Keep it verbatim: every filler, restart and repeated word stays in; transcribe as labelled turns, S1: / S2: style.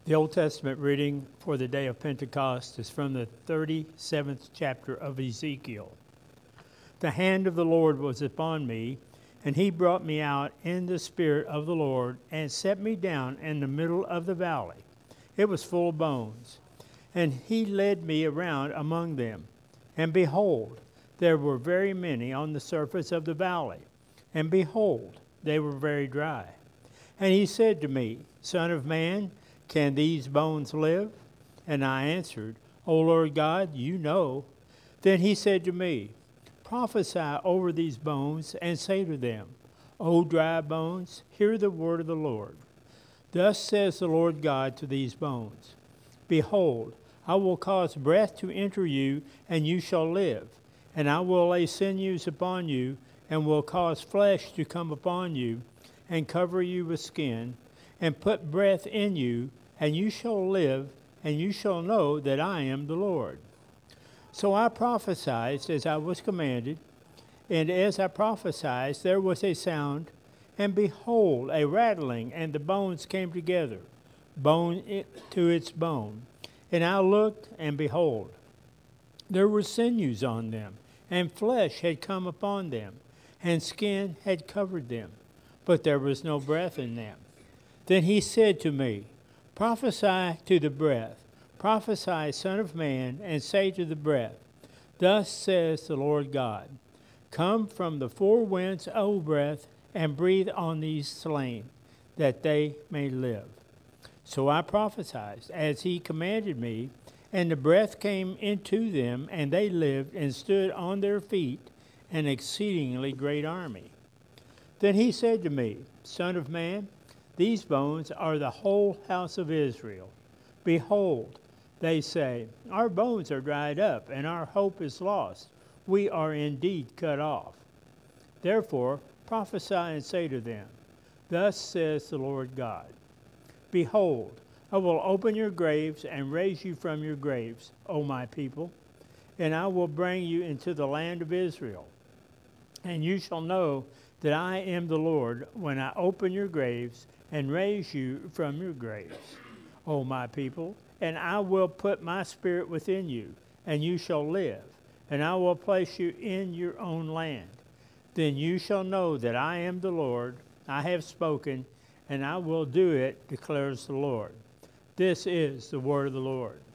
S1: The Old Testament reading for the day of Pentecost is from the thirty-seventh chapter of Ezekiel. The hand of the Lord was upon me, and he brought me out in the spirit of the Lord and set me down in the middle of the valley. It was full of bones. And he led me around among them. And behold, there were very many on the surface of the valley. And behold, they were very dry. And he said to me, Son of man, can these bones live? And I answered, O Lord God, you know. Then he said to me, Prophesy over these bones and say to them, O dry bones, hear the word of the Lord. Thus says the Lord God to these bones, Behold, I will cause breath to enter you, and you shall live. And I will lay sinews upon you, and will cause flesh to come upon you, and cover you with skin, and put breath in you, and you shall live, and you shall know that I am the Lord. So I prophesied as I was commanded, and as I prophesied, there was a sound, and behold, a rattling, and the bones came together, bone to its bone. And I looked, and behold, there were sinews on them, and flesh had come upon them, and skin had covered them, but there was no breath in them. Then he said to me, Prophesy to the breath, prophesy, Son of man, and say to the breath, Thus says the Lord God, Come from the four winds, O breath, and breathe on these slain, that they may live. So I prophesied as he commanded me, and the breath came into them, and they lived and stood on their feet, an exceedingly great army. Then he said to me, Son of man, these bones are the whole house of Israel. Behold, they say, Our bones are dried up, and our hope is lost. We are indeed cut off. Therefore prophesy and say to them, Thus says the Lord God, Behold, I will open your graves and raise you from your graves, O my people, and I will bring you into the land of Israel. And you shall know that I am the Lord when I open your graves and raise you from your graves, O my people, and I will put my spirit within you, and you shall live, and I will place you in your own land. Then you shall know that I am the Lord, I have spoken, and I will do it, declares the Lord. This is the word of the Lord.